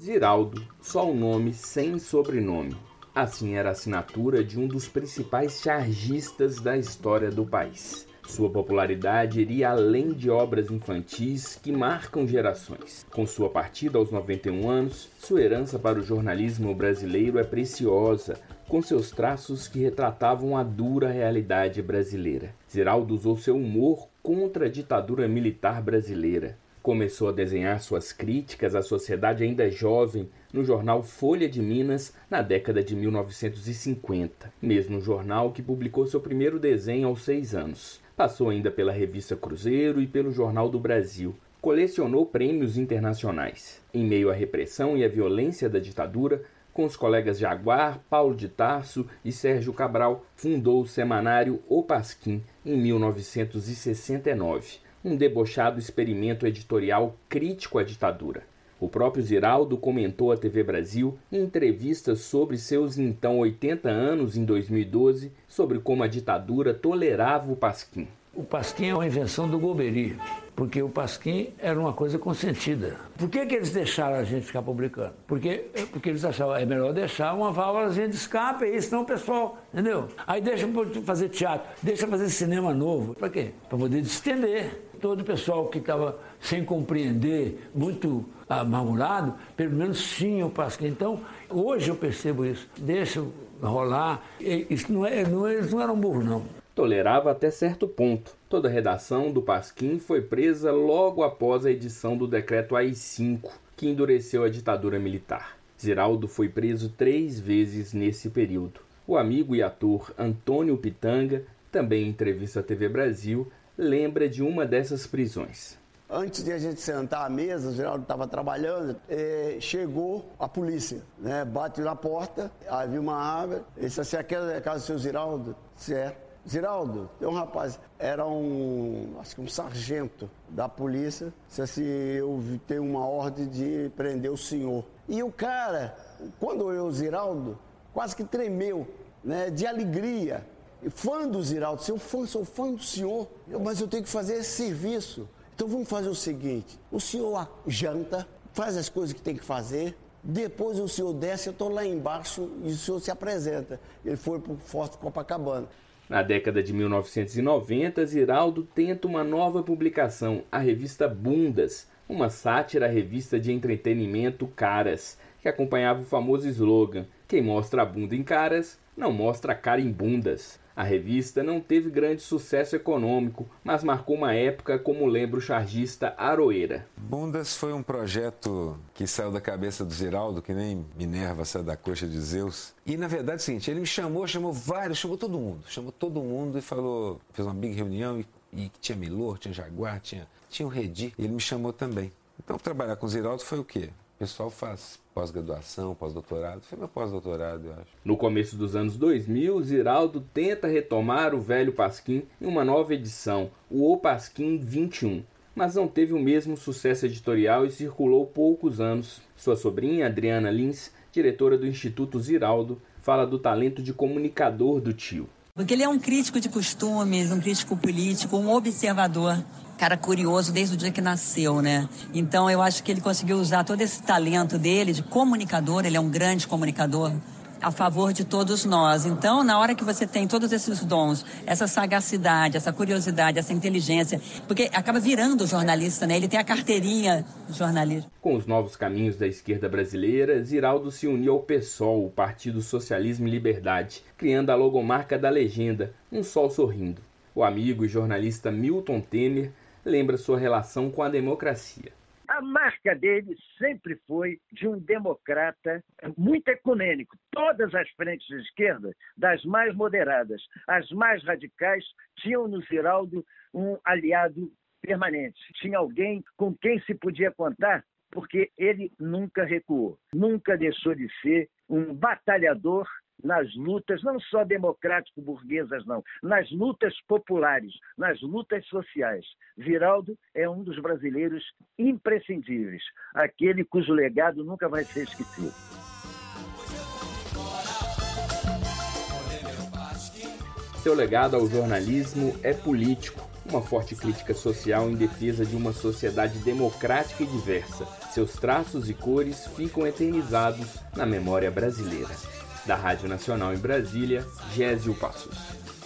Ziraldo, só o nome sem sobrenome. Assim era a assinatura de um dos principais chargistas da história do país. Sua popularidade iria além de obras infantis que marcam gerações. Com sua partida aos 91 anos, sua herança para o jornalismo brasileiro é preciosa, com seus traços que retratavam a dura realidade brasileira. Ziraldo usou seu humor contra a ditadura militar brasileira. Começou a desenhar suas críticas à sociedade ainda jovem no jornal Folha de Minas na década de 1950, mesmo jornal que publicou seu primeiro desenho aos 6 anos. Passou ainda pela revista Cruzeiro e pelo Jornal do Brasil. Colecionou prêmios internacionais. Em meio à repressão e à violência da ditadura, com os colegas Jaguar, Paulo de Tarso e Sérgio Cabral, fundou o semanário O Pasquim em 1969. Um debochado experimento editorial crítico à ditadura. O próprio Ziraldo comentou à TV Brasil em entrevistas sobre seus então 80 anos em 2012, sobre como a ditadura tolerava o Pasquim. O Pasquim é uma invenção do Golbery, porque o Pasquim era uma coisa consentida. Por que eles deixaram a gente ficar publicando? Porque eles achavam é melhor deixar uma válvulazinha de escape, aí senão o pessoal, entendeu? Aí deixa fazer teatro, deixa fazer cinema novo. Para quê? Para poder distender. Todo o pessoal que estava sem compreender, muito amargurado, pelo menos tinha o Pasquim. Então, hoje eu percebo isso. Deixa rolar. Isso eles não eram burros, não. Tolerava até certo ponto. Toda a redação do Pasquim foi presa logo após a edição do decreto AI-5, que endureceu a ditadura militar. Ziraldo foi preso 3 vezes nesse período. O amigo e ator Antônio Pitanga, também em entrevista à TV Brasil, lembra de uma dessas prisões. Antes de a gente sentar à mesa, o Ziraldo estava trabalhando, chegou a polícia, né? Bateu na porta, havia uma árvore, ele disse assim, aquela é a casa do seu Ziraldo? Certo. Ziraldo, tem um rapaz, era acho que um sargento da polícia, disse assim, eu tenho uma ordem de prender o senhor. E o cara, quando olhou o Ziraldo, quase que tremeu, né, de alegria. Fã do Ziraldo, sou fã do senhor, mas eu tenho que fazer esse serviço. Então vamos fazer o seguinte, o senhor janta, faz as coisas que tem que fazer, depois o senhor desce, eu estou lá embaixo e o senhor se apresenta. Ele foi para o Forte Copacabana. Na década de 1990, Ziraldo tenta uma nova publicação, a revista Bundas, uma sátira à revista de entretenimento Caras, que acompanhava o famoso slogan, quem mostra a bunda em caras, não mostra a cara em bundas. A revista não teve grande sucesso econômico, mas marcou uma época, como lembra o chargista Aroeira. Bundas foi um projeto que saiu da cabeça do Ziraldo, que nem Minerva saiu da coxa de Zeus. E, na verdade, é o seguinte, ele me chamou todo mundo e falou, fez uma big reunião e tinha Milor, tinha Jaguar, tinha o Redi, e ele me chamou também. Então, trabalhar com o Ziraldo foi o quê? O pessoal faz pós-graduação, pós-doutorado. Foi meu pós-doutorado, eu acho. No começo dos anos 2000, Ziraldo tenta retomar o velho Pasquim em uma nova edição, o O Pasquim 21. Mas não teve o mesmo sucesso editorial e circulou poucos anos. Sua sobrinha, Adriana Lins, diretora do Instituto Ziraldo, fala do talento de comunicador do tio. Porque ele é um crítico de costumes, um crítico político, um observador. Cara curioso desde o dia que nasceu, né? Então eu acho que ele conseguiu usar todo esse talento dele de comunicador, ele é um grande comunicador, a favor de todos nós. Então, na hora que você tem todos esses dons, essa sagacidade, essa curiosidade, essa inteligência, porque acaba virando jornalista, né? Ele tem a carteirinha de jornalismo. Com os novos caminhos da esquerda brasileira, Ziraldo se uniu ao PSOL, o Partido Socialismo e Liberdade, criando a logomarca da legenda, um sol sorrindo. O amigo e jornalista Milton Temer lembra sua relação com a democracia. A marca dele sempre foi de um democrata muito ecumênico. Todas as frentes de esquerda, das mais moderadas às mais radicais, tinham no Ziraldo um aliado permanente. Tinha alguém com quem se podia contar, porque ele nunca recuou, nunca deixou de ser um batalhador nas lutas, não só democrático-burguesas, não, nas lutas populares, nas lutas sociais. Ziraldo é um dos brasileiros imprescindíveis, aquele cujo legado nunca vai ser esquecido. Seu legado ao jornalismo é político. uma forte crítica social em defesa de uma sociedade democrática e diversa. Seus traços e cores ficam eternizados na memória brasileira. Da Rádio Nacional em Brasília, Gésio Passos.